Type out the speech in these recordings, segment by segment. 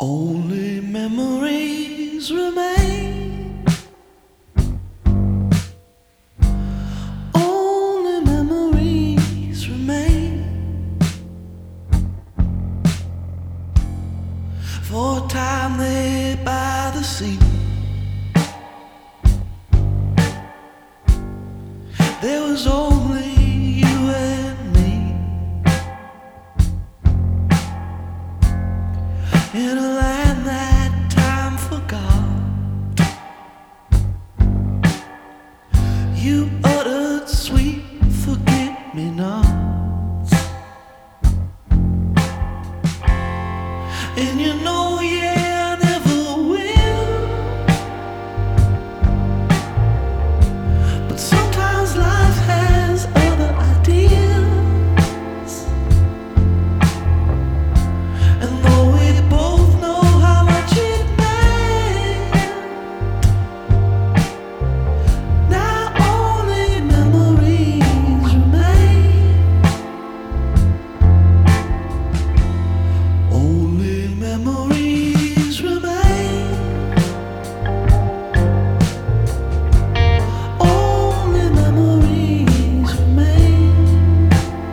Only memories remain. Only memories remain. For a time there by the sea, there was only you and me. In a land that time forgot, you uttered sweet forget-me-nots. And you know, yeah, I never will. But sometimes life has other ideas. And though we both know how much it meant, now only memories remain. Only memories remain. Only memories remain.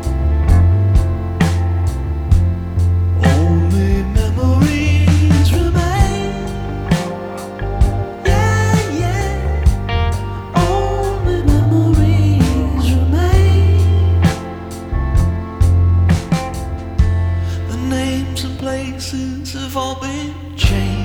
Only memories remain. Yeah, yeah. Only memories remain. The names and places have all been changed.